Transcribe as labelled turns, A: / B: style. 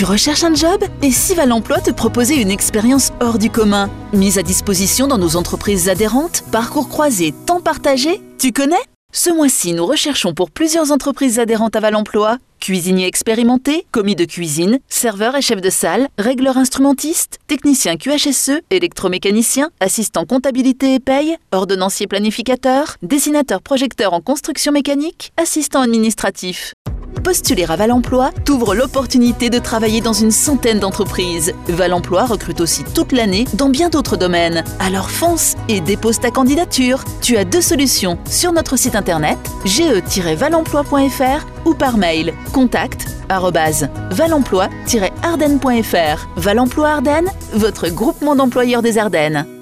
A: Tu recherches un job? Et si Val Emploi te proposait une expérience hors du commun? Mise à disposition dans nos entreprises adhérentes, parcours croisé, temps partagé? Tu connais? Ce mois-ci, nous recherchons pour plusieurs entreprises adhérentes à Val Emploi cuisinier expérimenté, commis de cuisine, serveur et chef de salle, régleur instrumentiste, technicien QHSE, électromécanicien, assistant comptabilité et paye, ordonnancier planificateur, dessinateur projecteur en construction mécanique, assistant administratif. Postuler à Val Emploi t'ouvre l'opportunité de travailler dans une centaine d'entreprises. Val Emploi recrute aussi toute l'année dans bien d'autres domaines. Alors fonce et dépose ta candidature. Tu as 2 solutions sur notre site internet ge-valemploi.fr ou par mail contact@valemploi-ardennes.fr. Val Emploi Ardennes, votre groupement d'employeurs des Ardennes.